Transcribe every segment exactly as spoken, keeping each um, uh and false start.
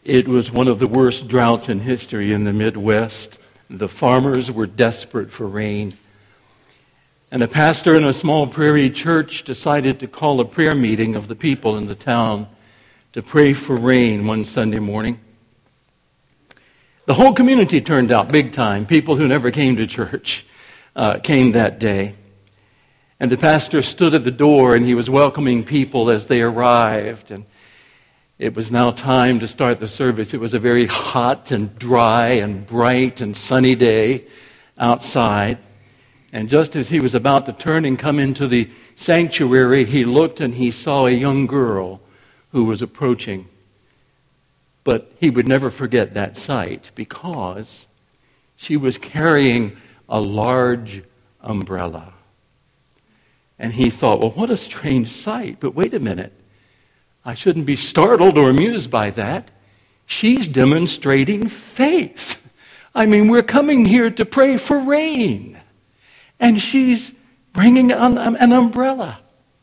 It was one of the worst droughts in history in the Midwest. The farmers were desperate for rain. And a pastor in a small prairie church decided to call a prayer meeting of the people in the town to pray for rain one Sunday morning. The whole community turned out big time. People who never came to church uh, came that day. And the pastor stood at the door and he was welcoming people as they arrived. And it was now time to start the service. It was a very hot and dry and bright and sunny day outside. And just as he was about to turn and come into the sanctuary, he looked and he saw a young girl who was approaching. But he would never forget that sight because she was carrying a large umbrella. And he thought, well, what a strange sight. But wait a minute. I shouldn't be startled or amused by that. She's demonstrating faith. I mean, we're coming here to pray for rain. And she's bringing an, an umbrella.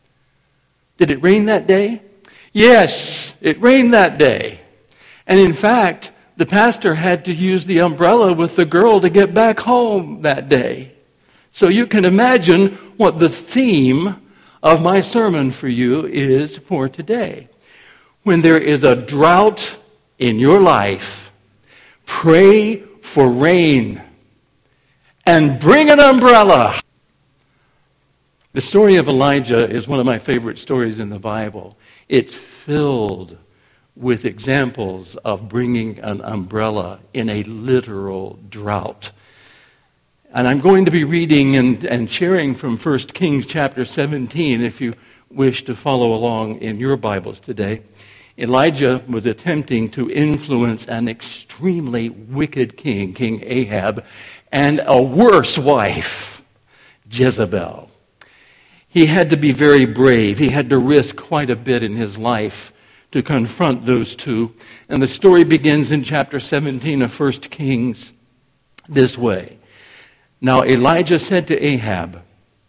Did it rain that day? Yes, it rained that day. And in fact, the pastor had to use the umbrella with the girl to get back home that day. So you can imagine what the theme of my sermon for you is for today. When there is a drought in your life, pray for rain and bring an umbrella. The story of Elijah is one of my favorite stories in the Bible. It's filled with examples of bringing an umbrella in a literal drought. And I'm going to be reading and, and sharing from First Kings chapter seventeen, if you wish to follow along in your Bibles today. Elijah was attempting to influence an extremely wicked king, King Ahab, and a worse wife, Jezebel. He had to be very brave. He had to risk quite a bit in his life to confront those two. And the story begins in chapter seventeen of First Kings this way. Now Elijah said to Ahab,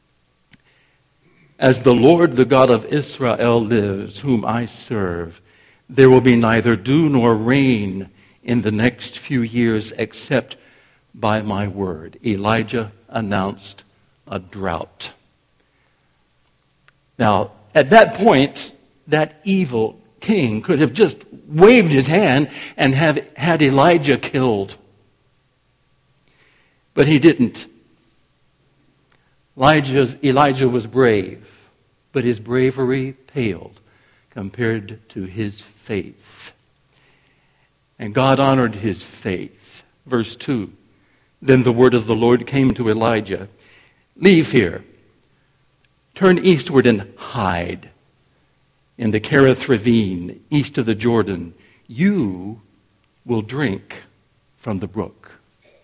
"As the Lord, the God of Israel, lives, whom I serve, there will be neither dew nor rain in the next few years except by my word." Elijah announced a drought. Now, at that point, that evil king could have just waved his hand and have had Elijah killed. But he didn't. Elijah's, Elijah was brave, but his bravery paled compared to his faith. And God honored his faith. Verse two, then the word of the Lord came to Elijah, "Leave here, turn eastward and hide in the Kerith ravine, east of the Jordan. You will drink from the brook."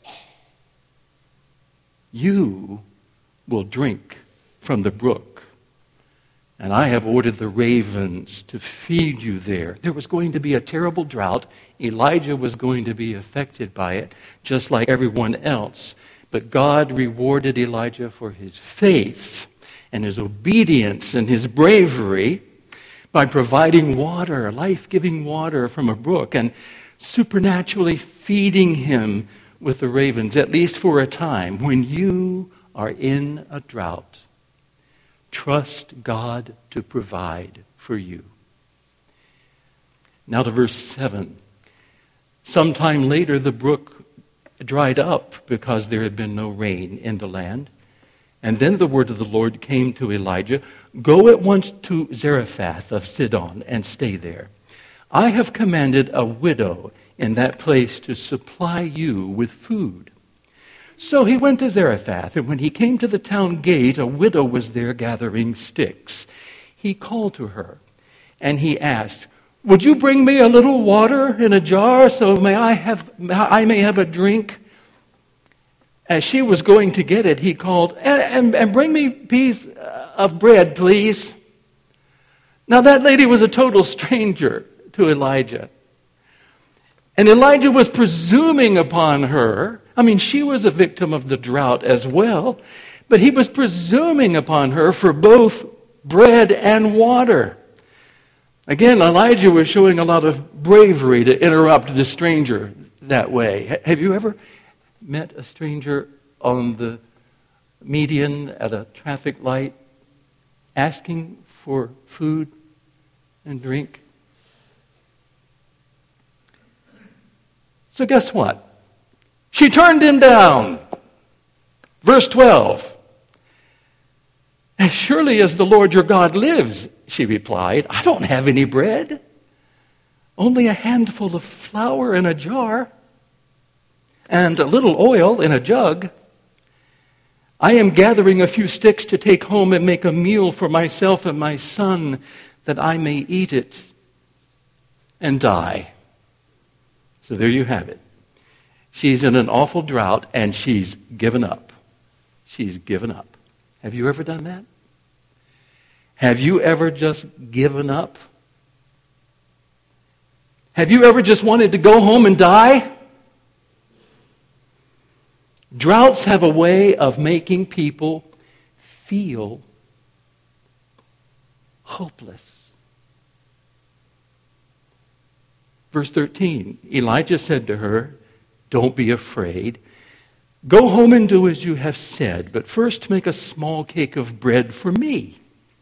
You will drink from the brook. And I have ordered the ravens to feed you there. There was going to be a terrible drought. Elijah was going to be affected by it, just like everyone else. But God rewarded Elijah for his faith and his obedience and his bravery by providing water, life-giving water from a brook, and supernaturally feeding him with the ravens, at least for a time. When you are in a drought, trust God to provide for you. Now to verse seven. Sometime later the brook dried up because there had been no rain in the land. And then the word of the Lord came to Elijah, "Go at once to Zarephath of Sidon and stay there. I have commanded a widow in that place to supply you with food." So he went to Zarephath, and when he came to the town gate, a widow was there gathering sticks. He called to her, and he asked, "Would you bring me a little water in a jar so may I have I may have a drink?" As she was going to get it, he called, and, and, and bring me a piece of bread, please. Now that lady was a total stranger to Elijah. And Elijah was presuming upon her. I mean, she was a victim of the drought as well. But he was presuming upon her for both bread and water. Again, Elijah was showing a lot of bravery to interrupt the stranger that way. H- have you ever met a stranger on the median at a traffic light asking for food and drink? So guess what? She turned him down. Verse twelve. As surely as the Lord your God lives, she replied, I don't have any bread, only a handful of flour in a jar and a little oil in a jug. I am gathering a few sticks to take home and make a meal for myself and my son, that I may eat it and die. So there you have it. She's in an awful drought and she's given up. She's given up. Have you ever done that? Have you ever just given up? Have you ever just wanted to go home and die? Droughts have a way of making people feel hopeless. Verse thirteen, Elijah said to her, don't be afraid. Go home and do as you have said, but first make a small cake of bread for me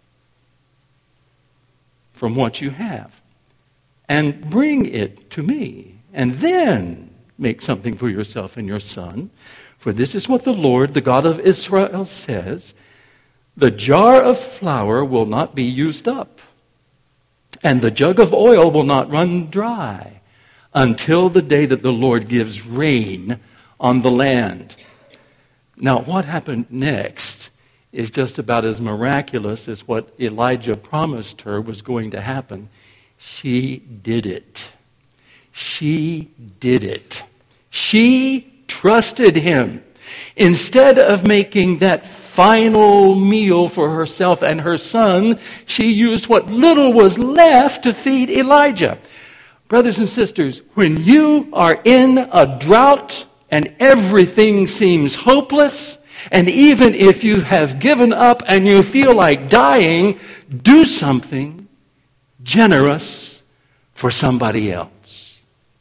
from what you have, and bring it to me, and then make something for yourself and your son. For this is what the Lord, the God of Israel, says, the jar of flour will not be used up, and the jug of oil will not run dry, until the day that the Lord gives rain on the land. Now, what happened next is just about as miraculous as what Elijah promised her was going to happen. She did it. She did it. She trusted him. Instead of making that final meal for herself and her son, she used what little was left to feed Elijah. Brothers and sisters, when you are in a drought and everything seems hopeless, and even if you have given up and you feel like dying, do something generous for somebody else.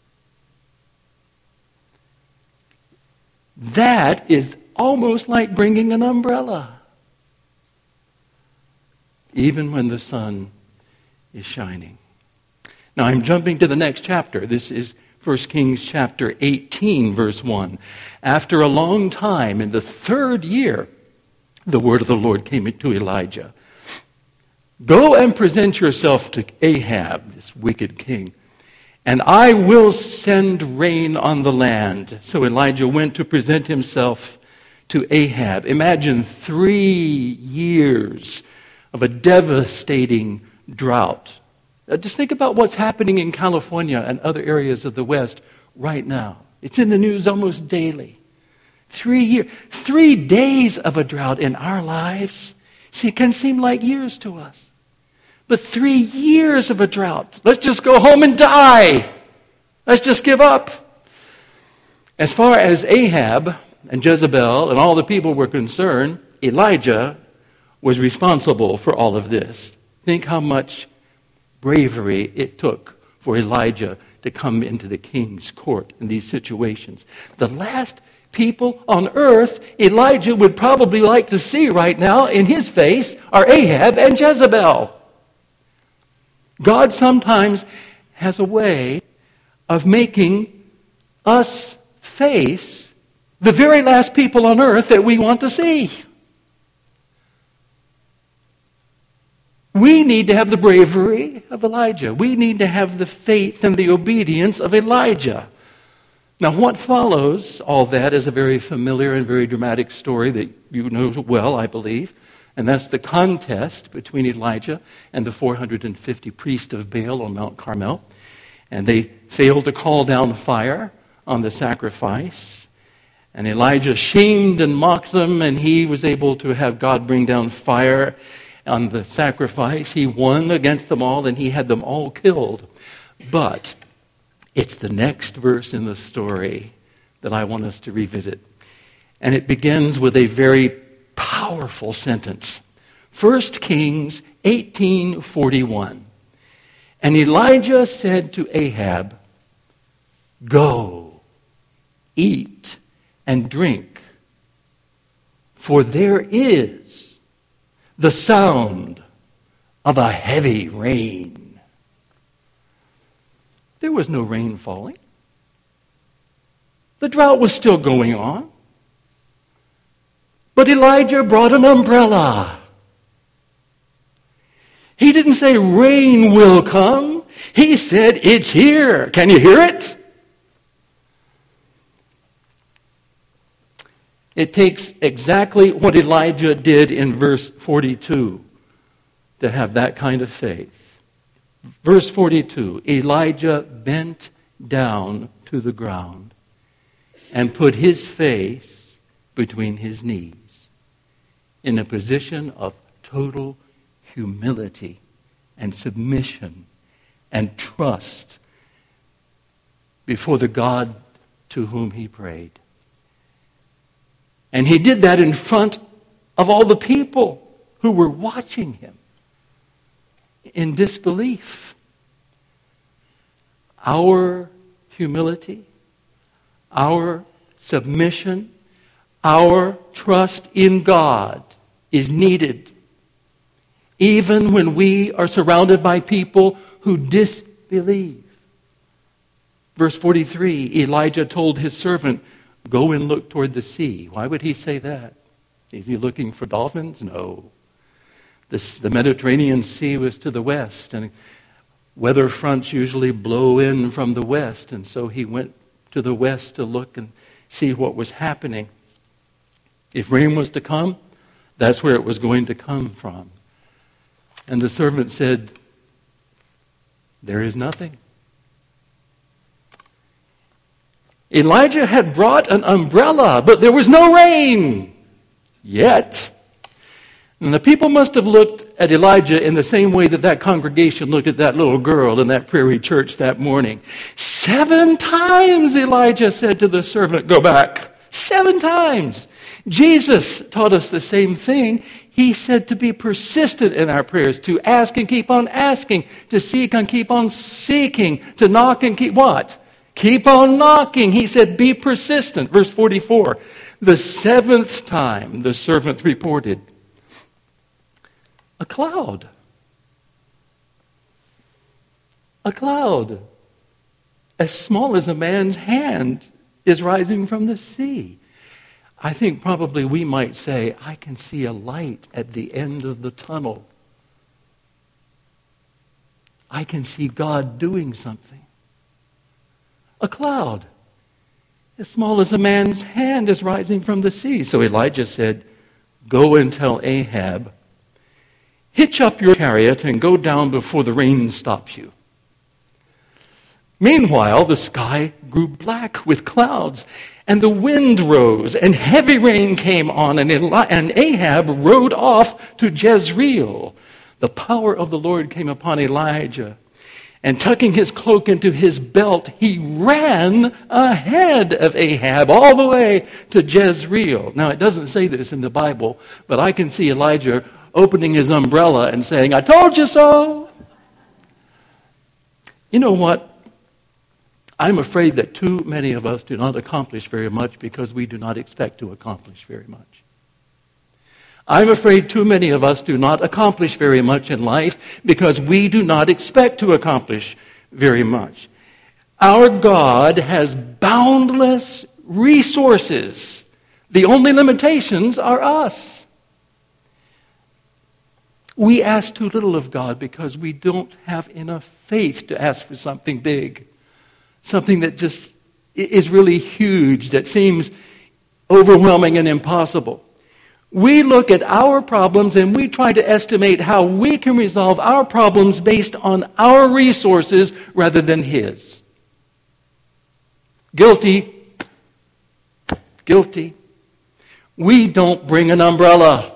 That is almost like bringing an umbrella, even when the sun is shining. Now I'm jumping to the next chapter. This is First Kings chapter eighteen, verse one. After a long time, in the third year, the word of the Lord came to Elijah. Go and present yourself to Ahab, this wicked king, and I will send rain on the land. So Elijah went to present himself to Ahab. Imagine three years of a devastating drought. Now, just think about what's happening in California and other areas of the West right now. It's in the news almost daily. Three years, three days of a drought in our lives. See, it can seem like years to us. But three years of a drought. Let's just go home and die. Let's just give up. As far as Ahab and Jezebel and all the people were concerned, Elijah was responsible for all of this. Think how much bravery it took for Elijah to come into the king's court in these situations. The last people on earth Elijah would probably like to see right now in his face are Ahab and Jezebel. God sometimes has a way of making us face the very last people on earth that we want to see. We need to have the bravery of Elijah. We need to have the faith and the obedience of Elijah. Now, what follows all that is a very familiar and very dramatic story that you know well, I believe, and that's the contest between Elijah and the four hundred fifty priests of Baal on Mount Carmel. And they failed to call down fire on the sacrifice. And Elijah shamed and mocked them, and he was able to have God bring down fire on the sacrifice. He won against them all, and he had them all killed. But it's the next verse in the story that I want us to revisit. And it begins with a very powerful sentence. First Kings eighteen forty-one. And Elijah said to Ahab, "Go, eat and drink, for there is the sound of a heavy rain." There was no rain falling. The drought was still going on. But Elijah brought an umbrella. He didn't say rain will come. He said it's here. Can you hear it? It takes exactly what Elijah did in verse forty-two to have that kind of faith. Verse forty-two, Elijah bent down to the ground and put his face between his knees in a position of total humility and submission and trust before the God to whom he prayed. And he did that in front of all the people who were watching him in disbelief. Our humility, our submission, our trust in God is needed even when we are surrounded by people who disbelieve. Verse forty-three, Elijah told his servant, "Go and look toward the sea." Why would he say that? Is he looking for dolphins? No. This, the Mediterranean Sea was to the west, and weather fronts usually blow in from the west, and so he went to the west to look and see what was happening. If rain was to come, that's where it was going to come from. And the servant said, "There is nothing." Elijah had brought an umbrella, but there was no rain yet. And the people must have looked at Elijah in the same way that that congregation looked at that little girl in that prairie church that morning. Seven times Elijah said to the servant, "Go back." Seven times. Jesus taught us the same thing. He said to be persistent in our prayers, to ask and keep on asking, to seek and keep on seeking, to knock and keep what? Keep on knocking. He said, be persistent. Verse forty-four. The seventh time the servant reported, a cloud. A cloud as small as a man's hand is rising from the sea. I think probably we might say, I can see a light at the end of the tunnel. I can see God doing something. A cloud as small as a man's hand is rising from the sea. So Elijah said, go and tell Ahab, hitch up your chariot and go down before the rain stops you. Meanwhile, the sky grew black with clouds, and the wind rose, and heavy rain came on, and, Eli- and Ahab rode off to Jezreel. The power of the Lord came upon Elijah, and tucking his cloak into his belt, he ran ahead of Ahab all the way to Jezreel. Now, it doesn't say this in the Bible, but I can see Elijah opening his umbrella and saying, I told you so. You know what? I'm afraid that too many of us do not accomplish very much because we do not expect to accomplish very much. I'm afraid too many of us do not accomplish very much in life because we do not expect to accomplish very much. Our God has boundless resources. The only limitations are us. We ask too little of God because we don't have enough faith to ask for something big. Something that just is really huge, that seems overwhelming and impossible. We look at our problems and we try to estimate how we can resolve our problems based on our resources rather than His. Guilty. Guilty. We don't bring an umbrella.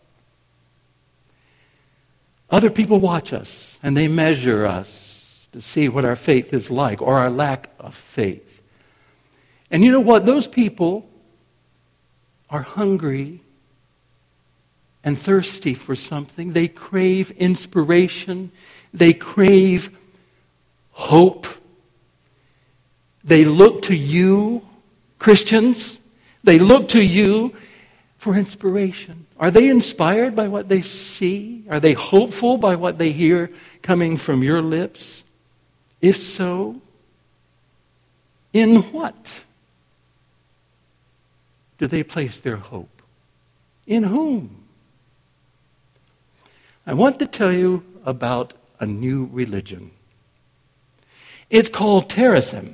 Other people watch us and they measure us to see what our faith is like, or our lack of faith. And you know what? Those people are hungry and thirsty for something. They crave inspiration. They crave hope. They look to you, Christians. They look to you for inspiration. Are they inspired by what they see? Are they hopeful by what they hear coming from your lips? If so, in what do they place their hope? In whom? I want to tell you about a new religion. It's called terrorism.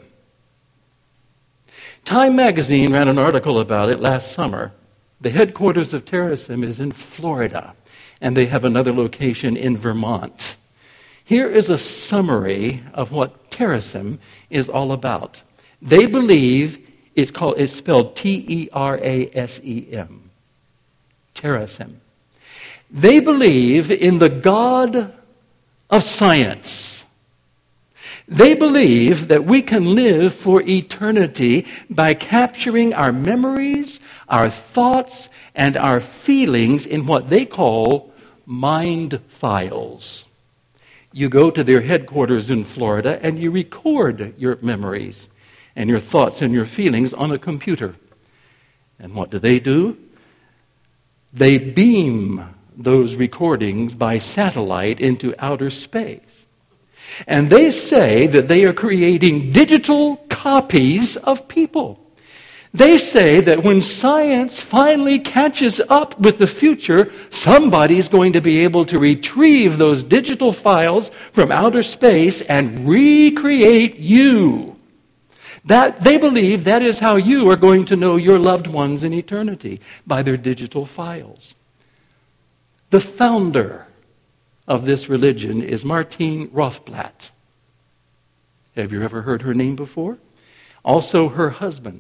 Time magazine ran an article about it last summer. The headquarters of terrorism is in Florida, and they have another location in Vermont. Here is a summary of what terrorism is all about. They believe it's called it's spelled T E R A S E M. Terrorism. They believe in the God of science. They believe that we can live for eternity by capturing our memories, our thoughts, and our feelings in what they call mind files. You go to their headquarters in Florida and you record your memories and your thoughts and your feelings on a computer. And what do they do? They beam those recordings by satellite into outer space. And they say that they are creating digital copies of people. They say that when science finally catches up with the future, somebody's going to be able to retrieve those digital files from outer space and recreate you. That they believe that is how you are going to know your loved ones in eternity, by their digital files. The founder of this religion is Martine Rothblatt. Have you ever heard her name before? Also her husband.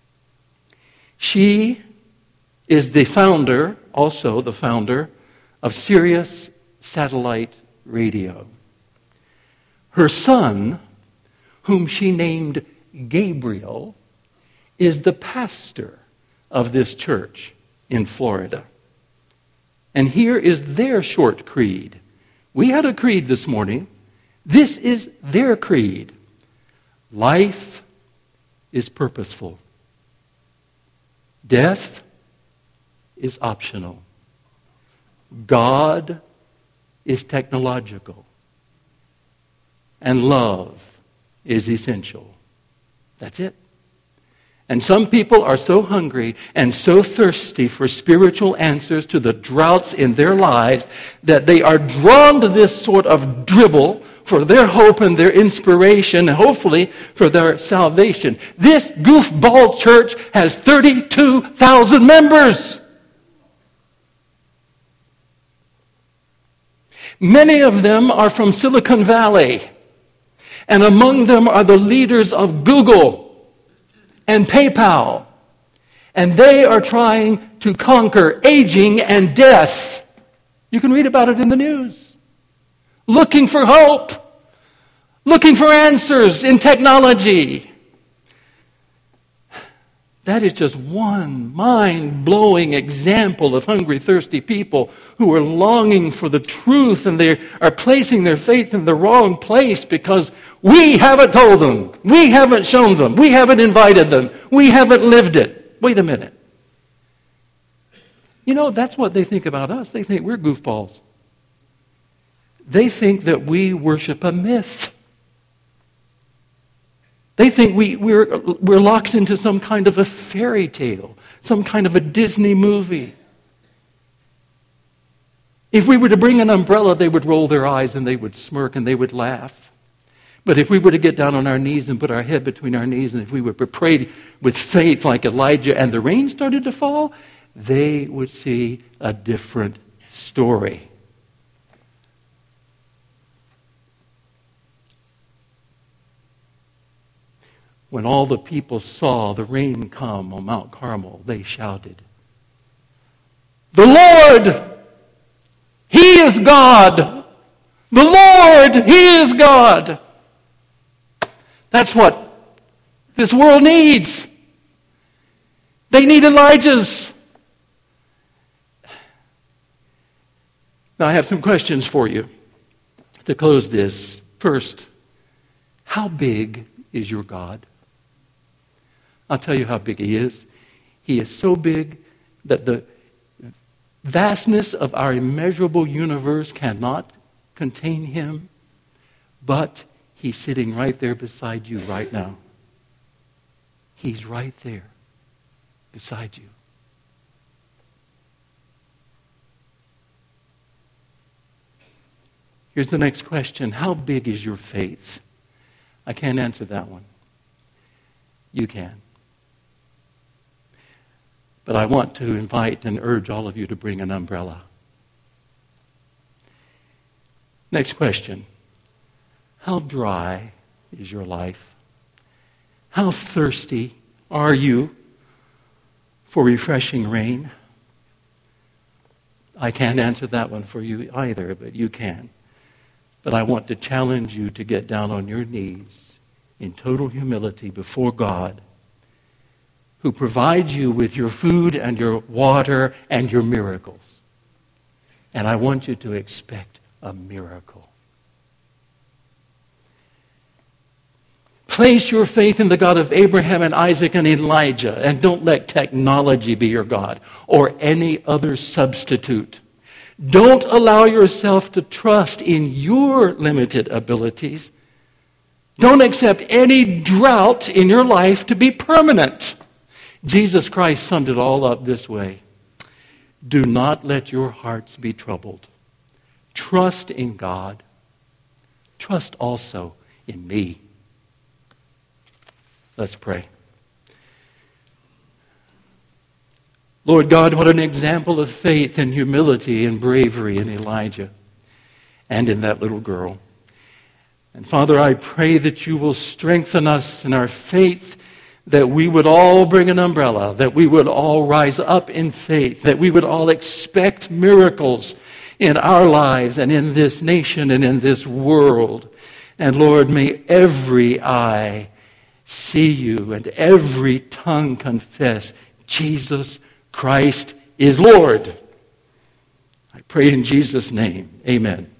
She is the founder, also the founder, of Sirius Satellite Radio. Her son, whom she named Gabriel, is the pastor of this church in Florida. And here is their short creed. We had a creed this morning. This is their creed. Life is purposeful. Death is optional. God is technological. And love is essential. That's it. And some people are so hungry and so thirsty for spiritual answers to the droughts in their lives that they are drawn to this sort of dribble for their hope and their inspiration, and hopefully for their salvation. This goofball church has thirty-two thousand members. Many of them are from Silicon Valley, and among them are the leaders of Google and PayPal, and they are trying to conquer aging and death. You can read about it in the news. Looking for hope, looking for answers in technology. That is just one mind-blowing example of hungry, thirsty people who are longing for the truth, and they are placing their faith in the wrong place because we haven't told them, we haven't shown them, we haven't invited them, we haven't lived it. Wait a minute. You know, that's what they think about us. They think we're goofballs. They think that we worship a myth. They think we, we're, we're locked into some kind of a fairy tale, some kind of a Disney movie. If we were to bring an umbrella, they would roll their eyes and they would smirk and they would laugh. But if we were to get down on our knees and put our head between our knees, and if we were to pray with faith like Elijah and the rain started to fall, they would see a different story. When all the people saw the rain come on Mount Carmel, they shouted, "The Lord, He is God! The Lord, He is God!" That's what this world needs. They need Elijahs. Now I have some questions for you to close this. First, How big is your God? I'll tell you how big he is. He is so big that the vastness of our immeasurable universe cannot contain him, but he's sitting right there beside you right now. He's right there beside you. Here's the next question. How big is your faith? I can't answer that one. You can. But I want to invite and urge all of you to bring an umbrella. Next question. How dry is your life? How thirsty are you for refreshing rain? I can't answer that one for you either, but you can. But I want to challenge you to get down on your knees in total humility before God, who provides you with your food and your water and your miracles. And I want you to expect a miracle. Place your faith in the God of Abraham and Isaac and Elijah, and don't let technology be your God or any other substitute. Don't allow yourself to trust in your limited abilities. Don't accept any drought in your life to be permanent. Jesus Christ summed it all up this way. Do not let your hearts be troubled. Trust in God. Trust also in me. Let's pray. Lord God, what an example of faith and humility and bravery in Elijah and in that little girl. And Father, I pray that you will strengthen us in our faith, that we would all bring an umbrella, that we would all rise up in faith, that we would all expect miracles in our lives and in this nation and in this world. And Lord, may every eye see you and every tongue confess Jesus Christ is Lord. I pray in Jesus' name. Amen.